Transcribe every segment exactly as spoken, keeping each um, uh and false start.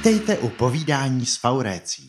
Vítejte u povídání s Faurécií.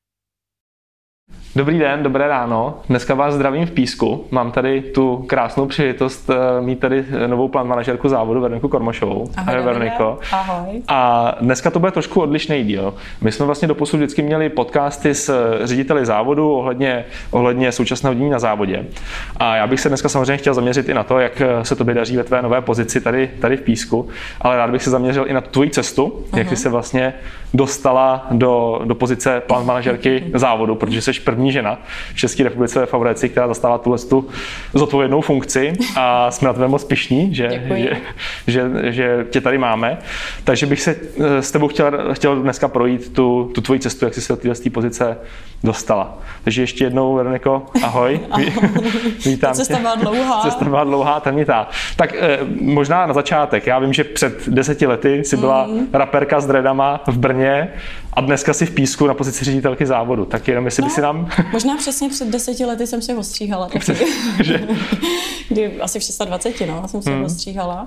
Dobrý den, dobré ráno. Dneska vás zdravím v Písku. Mám tady tu krásnou příležitost mít tady novou plant manažerku závodu Veroniku Kormošovou. Ahoj, Ahoj Veroniko. Ahoj. A dneska to bude trošku odlišný díl. My jsme vlastně doposud vždycky měli podcasty s řediteli závodu ohledně, ohledně současného dění na závodě. A já bych se dneska samozřejmě chtěl zaměřit i na to, jak se tobě daří ve tvé nové pozici tady, tady v Písku, ale rád bych se zaměřil i na tvoji cestu, uh-huh. jak jsi se vlastně dostala do, do pozice plant manažerky uh-huh. závodu, protože jsi první žena v České republice ve Faurécii, která zastává tuhle tu zodpovědnou funkci a jsme na tebe moc pyšní, že, že, že, že tě tady máme. Takže bych se s tebou chtěl, chtěl dneska projít tu, tu tvoji cestu, jak jsi se do této pozice dostala. Takže ještě jednou, Veroniko, ahoj. ahoj. Vítám Cesta byla dlouhá. Cesta byla dlouhá, temnitá. Tak možná na začátek. Já vím, že před deseti lety jsi byla mm. raperka s dreadama v Brně a dneska jsi v Písku na pozici ředitelky závodu. Tak jenom jestli no, by si nám... Možná přesně před deseti lety jsem se ostříhala. že? Kdy asi v dvaceti šesti, no, jsem se mm. ostříhala.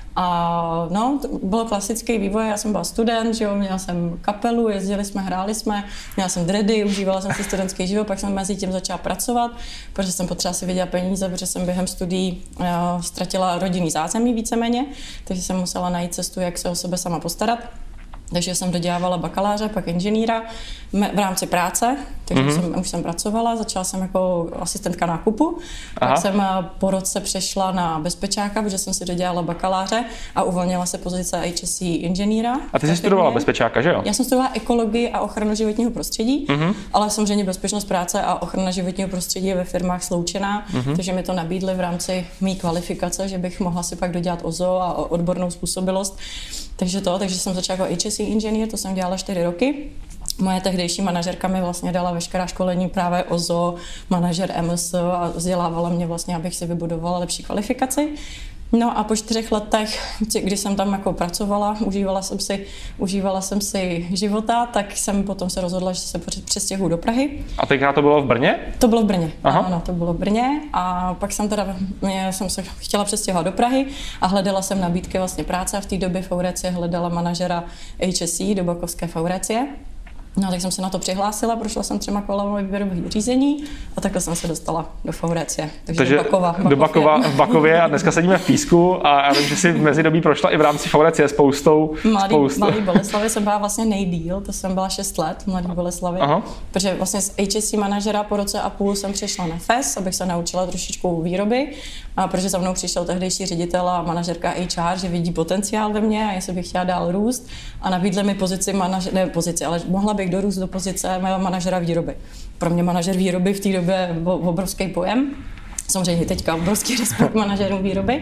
A no, to byl klasický vývoj, já jsem byla student, že jo, měla jsem kapelu, jezdili jsme, hráli jsme, měla jsem dready, užívala jsem si studentský život, pak jsem mezi tím začala pracovat, protože jsem potřeba si vydělat peníze, protože jsem během studií uh, ztratila rodinný zázemí víceméně, takže jsem musela najít cestu, jak se o sebe sama postarat. Takže jsem dodělávala bakaláře, pak inženýra v rámci práce, takže mm-hmm. jsem, už jsem pracovala, začala jsem jako asistentka nákupu, Aha. pak jsem po roce přešla na bezpečáka, protože jsem si dodělala bakaláře a uvolnila se pozice H S C inženýra. A ty jsi studovala bezpečáka, že jo? Já jsem studovala ekologii a ochranu životního prostředí, mm-hmm. ale samozřejmě bezpečnost práce a ochrana životního prostředí je ve firmách sloučená, mm-hmm. takže mi to nabídli v rámci mý kvalifikace, že bych mohla si pak dodělat O Z O a odbornou způsobilost. Takže to, takže jsem začala jako H S C inženýr, to jsem dělala čtyři roky. Moje tehdejší manažerka mi vlastně dala veškerá školení právě O Z O, manažer M S a vzdělávala mě vlastně, abych si vybudovala lepší kvalifikaci. No a po čtyřech letech, kdy jsem tam jako pracovala, užívala jsem si, užívala jsem si života, tak jsem potom se rozhodla, že se přestěhuju do Prahy. A tenkrát to bylo v Brně? To bylo v Brně, Aha. ano, to bylo v Brně a pak jsem teda, mě, jsem se chtěla přestěhovat do Prahy a hledala jsem nabídky vlastně práce a v té době Faurécie hledala manažera H S C do Bakovské Faurécie. No, tak jsem se na to přihlásila, prošla jsem třema kolama výběrových řízení a takhle jsem se dostala do Faurécie. Takže, Takže do Bakova. Do Bakova v Bakově a dneska sedíme v Písku a já vím, že si v mezidobí prošla i v rámci Faurécie spoustou. Mladý, spoustou. Mladý Boleslavy jsem byla vlastně nejdýl, to jsem byla šest let, Mladý Boleslavy. Aha. Protože vlastně z H S C manažera po roce a půl jsem přešla na F E S, abych se naučila trošičku výroby, a protože za mnou přišel tehdejší ředitel a manažerka H R, že vidí potenciál ve mně a jestli bych chtěla dál růst a nabídli mi pozici manažera, ne pozici, ale mohla bych dorůst do pozice mého manažera výroby. Pro mě manažer výroby v té době byl obrovský pojem. Samozřejmě teďka obrovský respekt manažerům výroby.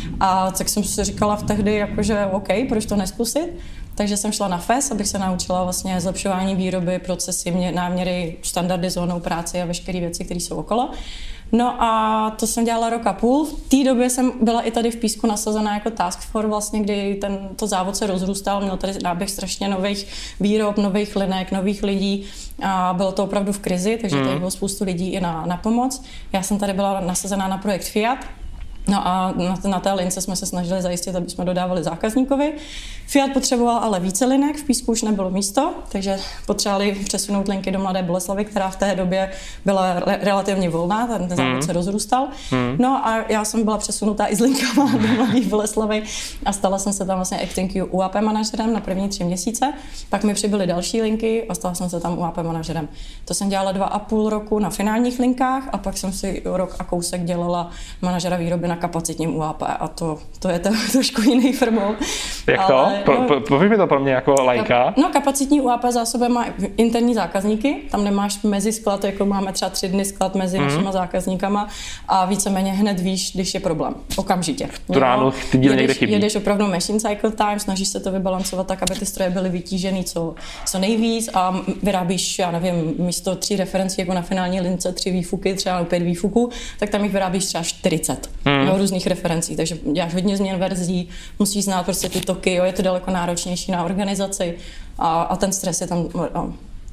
A tak jsem si říkala v tehdy, jakože OK, proč to neskusit? Takže jsem šla na F E S, abych se naučila vlastně zlepšování výroby, procesy, náměry, standardizovanou práci a veškeré věci, které jsou okolo. No a to jsem dělala rok a půl. V té době jsem byla i tady v Písku nasazená jako task force, vlastně, kdy tento závod se rozrůstal, měl tady náběh strašně nových výrob, nových linek, nových lidí a bylo to opravdu v krizi, takže tady bylo spoustu lidí i na, na pomoc. Já jsem tady byla nasazená na projekt Fiat. No a na, na té lince jsme se snažili zajistit, aby jsme dodávali zákazníkovi. Fiat potřeboval ale více linek, v Písku už nebylo místo, takže potřebovali přesunout linky do Mladé Boleslavy, která v té době byla re- relativně volná, ten, ten závod mm. se rozrůstal. Mm. No a já jsem byla přesunutá i z linkama do Mladé Boleslavy a stala jsem se tam vlastně Acting U A P manažerem na první tři měsíce. Pak mi přibyly další linky a stala jsem se tam U A P manažerem. To jsem dělala dva a půl roku na finálních linkách a pak jsem si rok a kousek dělala manažera výroby na kapacitním U A P a to, to je to, trošku jiný firmou. Jak ale, to? No, Pověď mi to pro mě jako lajka. No, kapacitní U A P zásobě má interní zákazníky, tam nemáš mezi sklad, jako máme třeba tři dny sklad mezi mm. našima zákazníkama a víceméně hned víš, když je problém. Okamžitě. Tu ránu ty díly někde chybí. Jedeš opravdu machine cycle time, snažíš se to vybalancovat tak, aby ty stroje byly vytížený co, co nejvíc a vyrábíš, já nevím, místo tří referencí jako na finální lince, tři výfuky, třeba pět výfuků, tak tam jich vyrábíš třeba čtyřicet. Mm. Jo, různých referencí, takže děláš hodně změn verzí, musíš znát prostě ty toky, jo, je to daleko náročnější na organizaci a, a ten stres je tam no,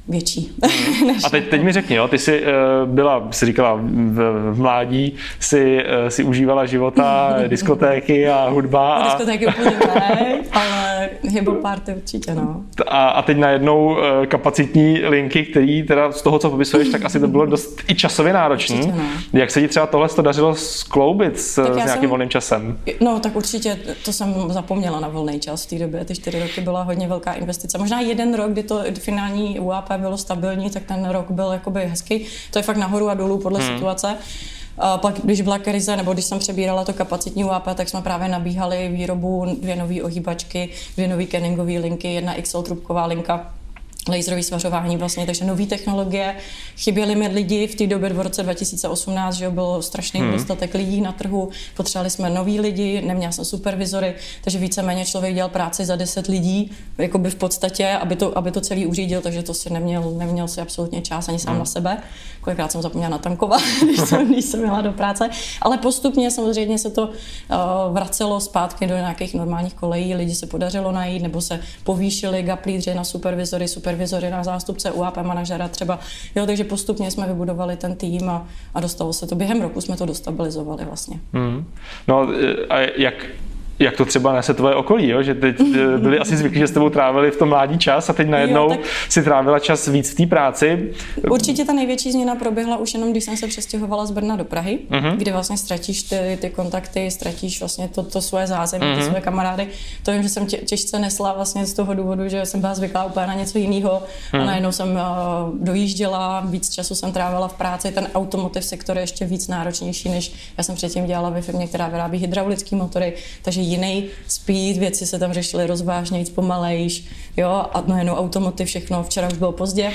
větší. A teď, teď mi řekni, jo, ty jsi uh, byla, jsi říkala, v, v mládí si, uh, si užívala života, diskotéky a hudba. A... Diskotéky úplně ne, ale hip-hop party určitě, no. A, a teď najednou uh, kapacitní linky, který teda z toho, co popisuješ, tak asi to bylo dost i časově náročný. Určitě, no. Jak se ti třeba tohle dařilo skloubit s, s nějakým jsem, volným časem? No tak určitě, to jsem zapomněla na volný čas v té době, ty čtyři roky byla hodně velká investice. Možná jeden rok, kdy to finální U A P bylo stabilní, tak ten rok byl jakoby hezký. To je fakt nahoru a dolů podle hmm. situace. A pak, když byla krize, nebo když jsem přebírala to kapacitní U A P, tak jsme právě nabíhali výrobu dvě nové ohýbačky, dvě nové kenningové linky, jedna X L trubková linka, laserový svařování vlastně, takže nové technologie. Chyběly mi lidi v té době v roce dva tisíce osmnáct, že byl strašný hmm. dostatek lidí na trhu, potřebovali jsme nový lidi, neměla jsem supervizory, takže víceméně člověk dělal práci za deset lidí, jakoby v podstatě, aby to, aby to celý uřídil, takže to si neměl, neměl si absolutně čas ani sám hmm. na sebe. Kolikrát jsem zapomněla natankovat, když jsem, když jsem jela do práce, ale postupně samozřejmě se to uh, vracelo zpátky do nějakých normálních kolejí, lidi se podařilo najít, nebo se povýšili gap lídři na supervizory, super vizory na zástupce U A P manažera třeba. Jo, takže postupně jsme vybudovali ten tým a, a dostalo se to. Během roku jsme to dostabilizovali vlastně. Hmm. No a jak, jak to třeba nese tvoje okolí, jo? Že teď byli asi zvyklí, že s tebou trávili v tom mládí čas a teď najednou jo, tak... si trávila čas víc v té práci. Určitě ta největší změna proběhla už jenom, když jsem se přestěhovala z Brna do Prahy, uh-huh. kdy vlastně ztratíš ty, ty kontakty, ztratíš vlastně to, to svoje zázemí, uh-huh. ty svoje kamarády. To vím, že jsem tě, těžce nesla vlastně z toho důvodu, že jsem byla zvyklá úplně na něco jiného uh-huh. a najednou jsem uh, dojížděla, víc času jsem trávila v práci, ten automotive sektor je ještě víc náročnější, než já jsem předtím dělala ve firmě, která vyrábí hydraulické motory, takže jiný speed, věci se tam řešily rozvážnějc, pomalejš, jo, a najednou automotiv, všechno, včera už bylo pozdě,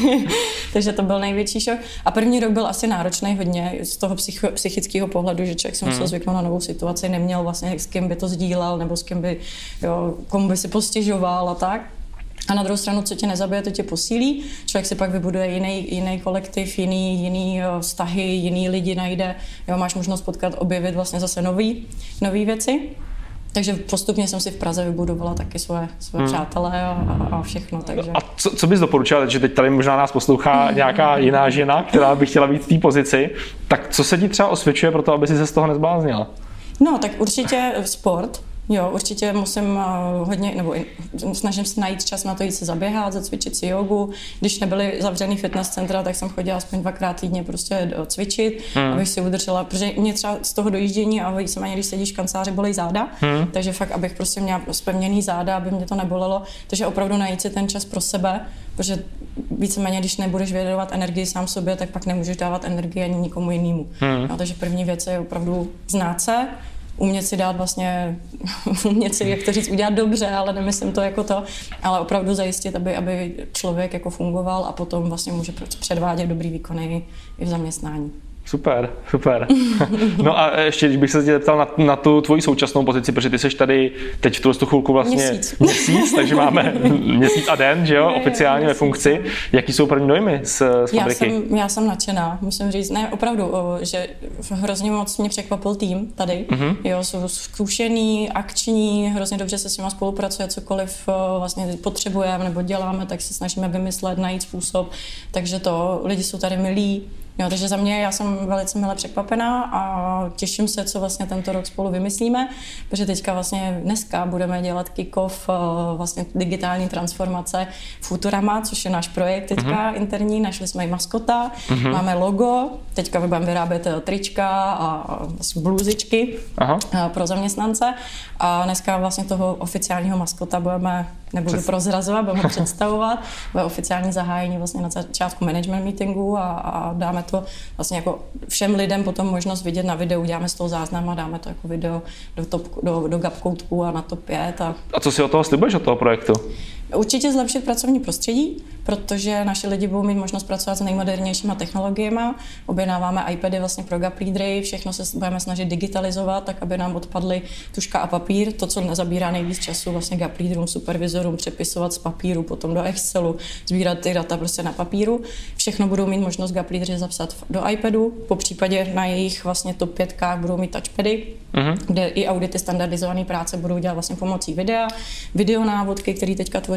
takže to byl největší šok. A první rok byl asi náročný hodně z toho psych- psychického pohledu, že člověk se musel zvyknout na novou situaci, neměl vlastně s kým by to sdílel, nebo s kým by, jo, komu by si postěžoval a tak. A na druhou stranu, co tě nezabije, to tě posílí. Člověk si pak vybuduje jiný, jiný kolektiv, jiný, jiný vztahy, jiný lidi najde. Jo, máš možnost potkat, objevit vlastně zase nový, nový věci. Takže postupně jsem si v Praze vybudovala taky svoje, svoje hmm. přátelé a, a všechno. Takže... A co, co bys doporučila, že teď tady možná nás poslouchá nějaká jiná žena, která by chtěla být v té pozici, tak co se ti třeba osvědčuje pro to, aby si se z toho nezbláznila? No, tak určitě sport. Jo, určitě musím uh, hodně, nebo snažím se najít čas na to jít se zaběhat, zacvičit si jogu. Když nebyly zavřený fitness centra, tak jsem chodila aspoň dvakrát týdně prostě cvičit, hmm. abych si udržela, protože mě třeba z toho dojíždění a víceméně, když sedíš v kanceláři, bolí záda, hmm. takže fakt, abych prostě měla zpevněný záda, aby mě to nebolelo, takže opravdu najít si ten čas pro sebe, protože víceméně, když nebudeš věnovat energii sám sobě, tak pak nemůžeš dávat energii ani nikomu jinému. Hmm. No, takže první věc je opravdu znát se, umět si dát vlastně, umět si, jak to říct, udělat dobře, ale nemyslím to jako to, ale opravdu zajistit, aby, aby člověk jako fungoval a potom vlastně může předvádět dobrý výkony i v zaměstnání. Super, super. No a ještě, když bych se tě zeptal na, na tu tvoji současnou pozici, protože ty seš tady teď v tu chvilku vlastně měsíc, měsíc takže máme měsíc a den, že jo, oficiálně ve funkci. Jaký jsou první dojmy z, z fabriky? Já jsem, já jsem nadšená, musím říct, ne, opravdu, že hrozně moc mě překvapil tým tady, uh-huh. jo, jsou zkušený, akční, hrozně dobře se s nimi spolupracuje, cokoliv vlastně potřebujeme nebo děláme, tak se snažíme vymyslet, najít způsob, takže to, lidi jsou tady milí. Jo, takže za mě já jsem velice milé překvapená a těším se, co vlastně tento rok spolu vymyslíme, protože teďka vlastně dneska budeme dělat kick-off vlastně digitální transformace Futurama, což je náš projekt teďka mm-hmm. interní, našli jsme i maskota, mm-hmm. máme logo, teďka budeme vyrábět trička a vlastně bluzičky Aha. pro zaměstnance a dneska vlastně toho oficiálního maskota budeme, nebudu Přes... prozrazovat, budeme představovat, bude oficiální zahájení vlastně na začátku management meetingu a, a dáme to vlastně jako všem lidem potom možnost vidět na videu, děláme z toho záznam a dáme to jako video do, top, do, do Gapcoutku a na top pět. A... a co si od toho slibuješ, od toho projektu? Určitě zlepšit pracovní prostředí, protože naši lidi budou mít možnost pracovat s nejmodernějšíma technologiemi. Objednáváme iPady vlastně pro gap lídry, všechno se budeme snažit digitalizovat, tak aby nám odpadly tužka a papír, to, co nezabírá nejvíc času vlastně gap lídrům, supervizorům, přepisovat z papíru, potom do Excelu, sbírat ty data prostě na papíru. Všechno budou mít možnost gap lídři zapsat do iPadu, po případě na jejich vlastně top pětkách budou mít touchpady, uh-huh. kde i audity standardizované práce budou dělat vlastně pomocí videa, videonávodky, které teďka tvoří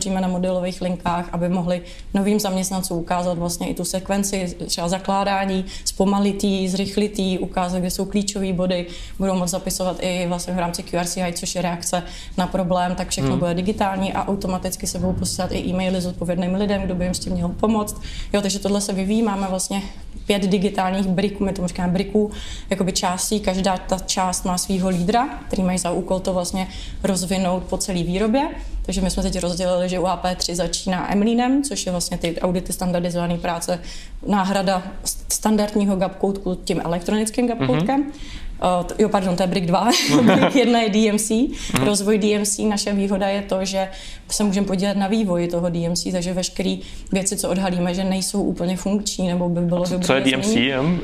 hovoříme na modelových linkách, aby mohli novým zaměstnancům ukázat vlastně i tu sekvenci, třeba zakládání, zpomalit, zrychlit, ukázat, kde jsou klíčové body, budou moct zapisovat i vlastně v rámci Q R C I, což je reakce na problém, tak všechno hmm. bude digitální a automaticky se budou posílat i e-maily s odpovědným lidem, kdo by jim s tím měl pomoct. Jo, takže tohle se vyvíjí, máme vlastně pět digitálních briků, my tomu říkáme briků, jakoby částí, každá ta část má svýho lídra, který mají za úkol to vlastně rozvinout po celé výrobě. Takže my jsme teď rozdělili, že U A P tři začíná Emlínem, což je vlastně ty audity standardizované práce, náhrada standardního gapkoutku tím elektronickým gapkoutkem. Mm-hmm. Uh, jo, pardon, to je Brick dva. Brick jedna je D M C. Mm-hmm. Rozvoj D M C, naše výhoda je to, že se můžeme podílet na vývoji toho D M C, takže veškeré věci, co odhalíme, že nejsou úplně funkční, nebo by bylo dobré. Co je D M C? Um, uh...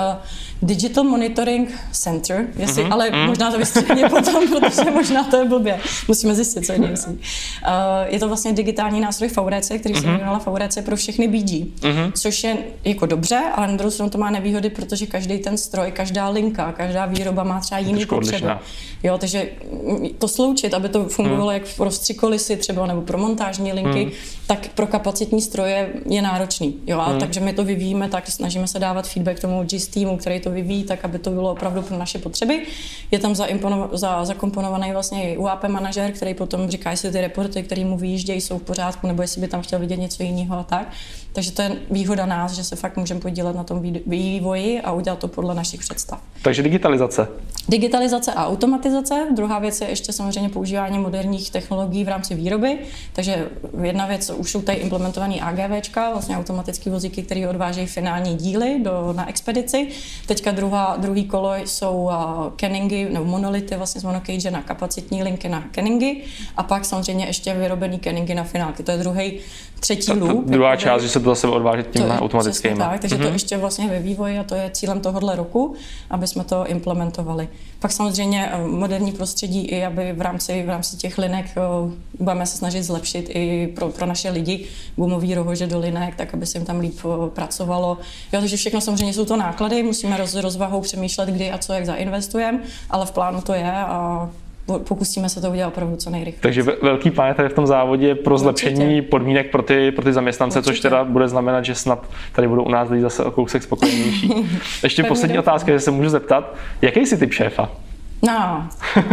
Digital Monitoring Center, jestli, mm-hmm. ale mm. možná to vystřihně potom, protože možná to je blbě. Musíme zjistit, co je D M C. Uh, je to vlastně digitální nástroj V R C, který mm-hmm. se jmenovala V R C pro všechny B G, mm-hmm. což je jako dobře, ale na druhou stranu to má nevýhody, protože každý ten stroj, každá linka, každá výroba má třeba jiný potřeby. Jo, takže to sloučit, aby to fungovalo mm. jak pro vstřikolisy třeba nebo pro montážní linky, mm. tak pro kapacitní stroje je náročný. Jo, a mm. takže my to vyvíjíme tak, snažíme se dávat feedback tomu G S týmu, který to vyvíjí, tak aby to bylo opravdu pro naše potřeby. Je tam za, zakomponovaný vlastně U A P manažer, který potom říká, jestli ty reporty, které mu vyjíždějí, jsou v pořádku, nebo jestli by tam chtěl vidět něco jiného a tak. Takže to je výhoda nás, že se fakt můžeme podílet na tom vývoji a udělat to podle našich představ. Takže digitalizace. Digitalizace a automatizace. Druhá věc je ještě samozřejmě používání moderních technologií v rámci výroby. Takže jedna věc, už jsou tady implementovaný AGVčka, vlastně automatické vozíky, které odvážejí finální díly do, na expedici. Teďka druhá, druhý kolo jsou uh, canningy, nebo monolity vlastně z monocage na kapacitní linky na canningy a pak samozřejmě ještě vyrobený canningy na finálky. To je druhý, třetí ta, ta loop. Druhá část, že se to zase odvážet tím automatickým. Tak, takže mm-hmm. to ještě vlastně ve vývoji a to je cílem tohohle roku, aby jsme to implementovali. Pak samozřejmě moderní prostředí i aby v rámci, v rámci těch linek budeme se snažit zlepšit i pro, pro naše lidi gumový rohože do linek, tak aby se jim tam líp pracovalo. Jo, takže všechno samozřejmě jsou to náklady, musíme roz, rozvahou přemýšlet, kdy a co, jak zainvestujeme, ale v plánu to je a pokusíme se to udělat opravdu co nejrychleji. Takže velký plán je tady v tom závodě pro zlepšení Určitě. podmínek pro ty, pro ty zaměstnance, Určitě. což teda bude znamenat, že snad tady budou u nás lidi zase o kousek spokojenější. Ještě poslední otázka, že se můžu zeptat, jaký jsi typ šéfa? No,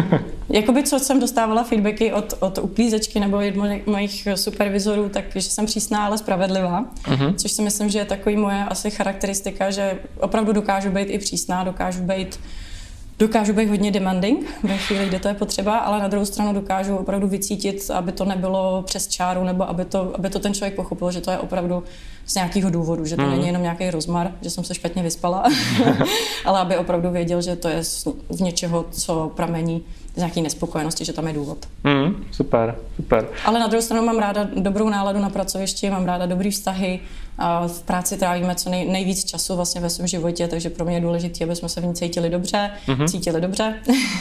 jakoby co jsem dostávala feedbacky od, od uklízečky nebo od mojich supervizorů, tak že jsem přísná, ale spravedlivá, uh-huh. což si myslím, že je takový moje asi charakteristika, že opravdu dokážu být i přísná, dokážu být Dokážu být hodně demanding ve chvíli, kdy to je potřeba, ale na druhou stranu dokážu opravdu vycítit, aby to nebylo přes čáru, nebo aby to, aby to ten člověk pochopil, že to je opravdu z nějakého důvodu, že to mm. není jenom nějaký rozmar, že jsem se špatně vyspala, ale aby opravdu věděl, že to je z něčeho, co pramení z nějaké nespokojenosti, že tam je důvod. Mm, super, super. Ale na druhou stranu mám ráda dobrou náladu na pracovišti, mám ráda dobrý vztahy, a v práci trávíme co nej, nejvíc času vlastně ve svém životě, takže pro mě je důležité, aby jsme se v ní cítili dobře, mm-hmm. cítili dobře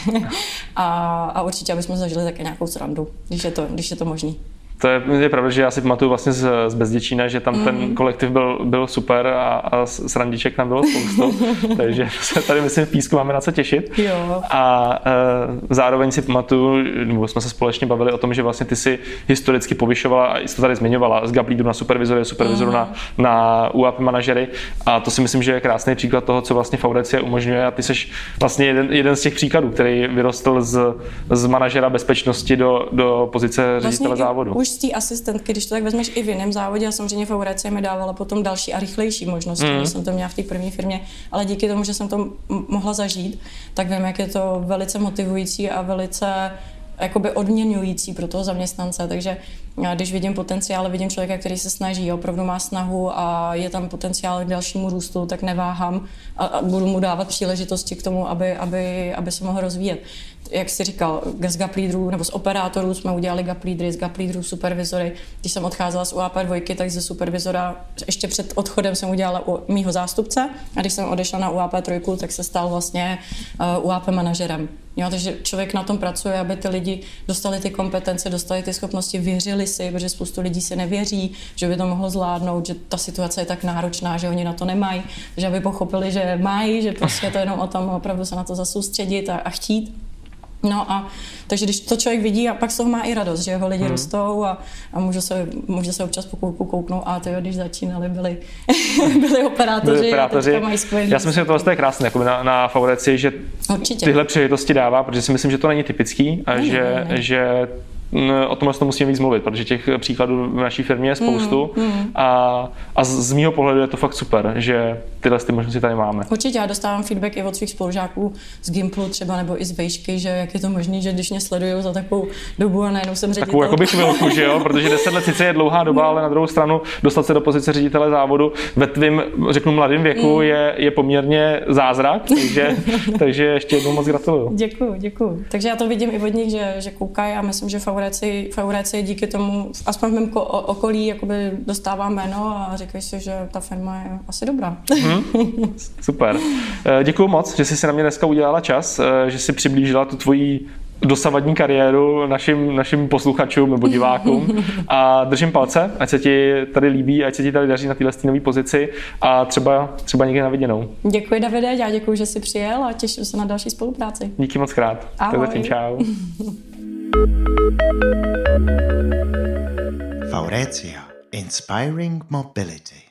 a, a určitě, aby jsme zažili také nějakou srandu, když je to, když je to možný. To je, je pravda, že já si pamatuju vlastně z, z Bezděčína, že tam mm. ten kolektiv byl, byl super a, a srandiček tam bylo spoustu, takže se tady myslím v Písku máme na co těšit. Jo. A e, zároveň si pamatuju, nebo jsme se společně bavili o tom, že vlastně ty si historicky povyšovala, a jsi to tady zmiňovala, z gaplídu na supervizory, supervizoru mm. na, na U A P manažery a to si myslím, že je krásný příklad toho, co vlastně V R C umožňuje a ty jsi vlastně jeden, jeden z těch příkladů, který vyrostl z, z manažera bezpečnosti do, do pozice ředitele vlastně závodu. Už z té asistentky, když to tak vezmeš i v jiném závodě, a samozřejmě V R C mi dávala potom další a rychlejší možnosti, mm. jsem to měla v té první firmě, ale díky tomu, že jsem to mohla zažít, tak vím, jak je to velice motivující a velice jakoby odměňující pro toho zaměstnance, takže když vidím potenciál, vidím člověka, který se snaží, opravdu má snahu a je tam potenciál k dalšímu růstu, tak neváhám a, a budu mu dávat příležitosti k tomu, aby, aby, aby se mohl rozvíjet. Jak jsi říkal, z gap leaderů nebo z operátorů jsme udělali gap leadery, z gap leaderů supervizory. Když jsem odcházela z U A P dva, tak ze supervizora ještě před odchodem jsem udělala u mýho zástupce a když jsem odešla na U A P tři, tak se stal vlastně uh, U A P manažerem. Jo, takže člověk na tom pracuje, aby ty lidi dostali ty kompetence, dostali ty schopnosti, věřili si, protože spoustu lidí si nevěří, že by to mohlo zvládnout, že ta situace je tak náročná, že oni na to nemají, že aby pochopili, že mají, že prostě to je jenom o tom opravdu se na to zasoustředit a, a chtít. No a takže když to člověk vidí a pak z toho má i radost, že jeho lidi hmm. rostou a, a může, se, může se občas po kouku kouknout a tyjo, když začínali, byli, byli operátoři, byli operátoři. A teďka mají skvělý. Já si myslím, že tohle je krásné jako na, na Favoreci, že Určitě. Tyhle příležitosti dává, protože si myslím, že to není typický a ne, že, ne, ne. že o tomhle to musíme víc mluvit, protože těch příkladů v naší firmě je spoustu mm, mm. A, a z mýho pohledu je to fakt super, že tyhle ty možnosti tady máme. Určitě, já dostávám feedback i od svých spolužáků z Gimplu třeba nebo i z Vejšky, že jak je to možné, že když mě sledují za takovou dobu a najednou jsem ředitel. Takovou jakoby chvilku, že jo, protože deset let sice je dlouhá doba, ale na druhou stranu dostat se do pozice ředitele závodu ve tvým, řeknu, mladém věku mm. je, je poměrně zázrak, takže, takže ještě jednou moc gratuluju. Děkuju, děkuju. Takže já to vidím i od nich, že, že koukají a myslím, že Favoreci, Favoreci díky tomu, aspoň v mém okolí, jakoby dostává jméno a říkají si, že ta firma je asi dobrá. Hmm, super. Děkuju moc, že jsi si na mě dneska udělala čas, že jsi přiblížila tu tvoji dosavadní kariéru našim, našim posluchačům nebo divákům a držím palce, ať se ti tady líbí, ať se ti tady daří na téhle nové pozici a třeba, třeba někdy na viděnou. Děkuji, Davide, já děkuji, že jsi přijel a těším se na další spolupráci. Díky moc krát. Ahoj. Tak zatím čau. Faurecia. Inspiring mobility.